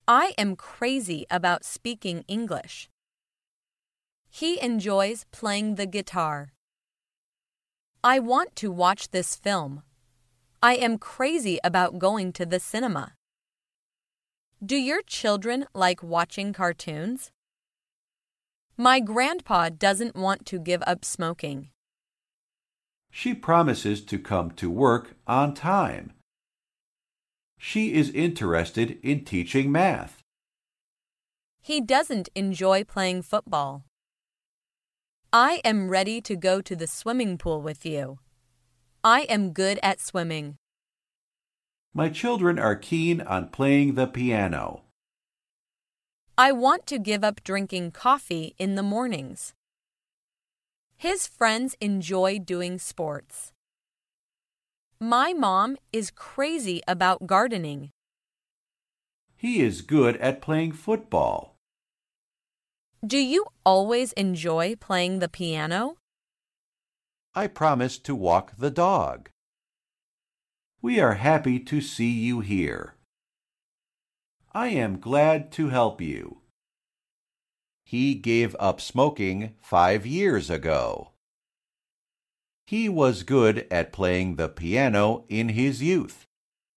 I am crazy about speaking English. He enjoys playing the guitar. I want to watch this film. I am crazy about going to the cinema. Do your children like watching cartoons? My grandpa doesn't want to give up smoking. She promises to come to work on time. She is interested in teaching math. He doesn't enjoy playing football. I am ready to go to the swimming pool with you. I am good at swimming. My children are keen on playing the piano. I want to give up drinking coffee in the mornings. His friends enjoy doing sports. My mom is crazy about gardening. He is good at playing football. Do you always enjoy playing the piano? I promise to walk the dog. We are happy to see you here. I am glad to help you. He gave up smoking 5 years ago. He was good at playing the piano in his youth.